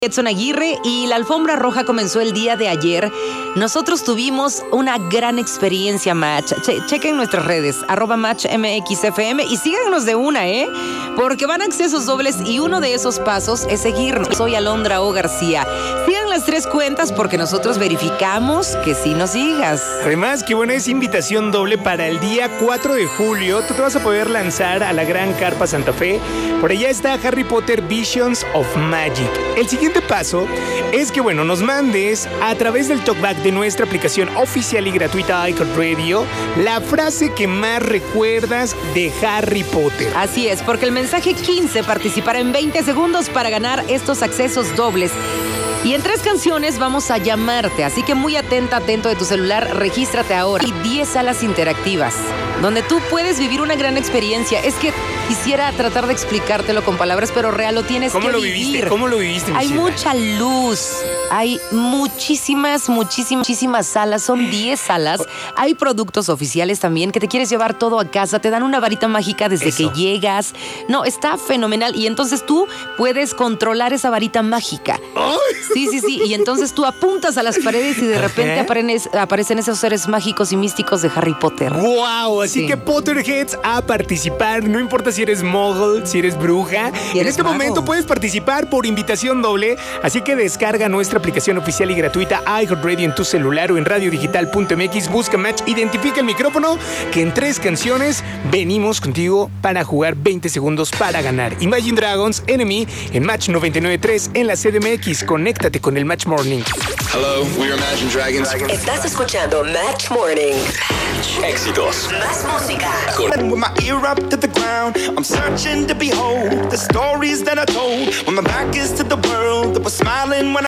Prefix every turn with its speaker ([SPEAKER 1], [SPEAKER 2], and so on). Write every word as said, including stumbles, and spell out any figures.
[SPEAKER 1] Edson Aguirre y la alfombra roja comenzó el día de ayer. Nosotros tuvimos una gran experiencia, Match. Che- chequen nuestras redes, arroba Match M X F M y síganos de una, ¿eh? Porque van accesos dobles y uno de esos pasos es seguirnos. Soy Alondra O. García. Sigan las tres cuentas porque nosotros verificamos que sí nos sigas.
[SPEAKER 2] Además, qué buena es invitación doble para el día cuatro de julio. Tú te vas a poder lanzar a la Gran Carpa Santa Fe. Por allá está Harry Potter Visions of Magic. El siguiente paso es que, bueno, nos mandes a través del talkback de nuestra aplicación oficial y gratuita iHeartRadio la frase que más recuerdas de Harry Potter.
[SPEAKER 1] Así es, porque el mensaje quince participará en veinte segundos para ganar estos accesos dobles. Y en tres canciones vamos a llamarte, así que muy atenta, atento de tu celular, regístrate ahora. Y diez salas interactivas, donde tú puedes vivir una gran experiencia. Es que quisiera tratar de explicártelo con palabras, pero real lo tienes
[SPEAKER 2] ¿Cómo
[SPEAKER 1] que
[SPEAKER 2] lo
[SPEAKER 1] vivir.
[SPEAKER 2] viviste? ¿Cómo lo viviste, mi
[SPEAKER 1] Hay
[SPEAKER 2] ciela?
[SPEAKER 1] mucha luz, hay muchísimas, muchísimas, muchísimas salas, son diez salas. Hay productos oficiales también que te quieres llevar todo a casa, te dan una varita mágica desde
[SPEAKER 2] Eso.
[SPEAKER 1] que llegas. No, está fenomenal y entonces tú puedes controlar esa varita mágica.
[SPEAKER 2] ¡Ay!
[SPEAKER 1] Sí, sí, sí. Y entonces tú apuntas a las paredes y de repente
[SPEAKER 2] Ajá.
[SPEAKER 1] aparecen, aparecen esos seres mágicos y místicos de Harry Potter.
[SPEAKER 2] ¡Wow! Así
[SPEAKER 1] Sí.
[SPEAKER 2] que Potterheads a participar. No importa si eres muggle, si eres bruja.
[SPEAKER 1] Si
[SPEAKER 2] en
[SPEAKER 1] eres
[SPEAKER 2] este
[SPEAKER 1] mago.
[SPEAKER 2] momento puedes participar por invitación doble. Así que descarga nuestra aplicación oficial y gratuita iHeartRadio en tu celular o en radiodigital punto m x. Busca Match, identifica el micrófono, que en tres canciones venimos contigo para jugar veinte segundos para ganar. Imagine Dragons, Enemy, en Match noventa y nueve punto tres en la C D M X. Conéctate con el Match Morning.
[SPEAKER 3] Hello, we are Imagine Dragons.
[SPEAKER 4] Estás escuchando Match Morning.
[SPEAKER 3] Éxitos.
[SPEAKER 4] Más música.
[SPEAKER 5] With my ear up to the ground, I'm searching to behold the stories that I told. When my back is to the world, that was smiling when I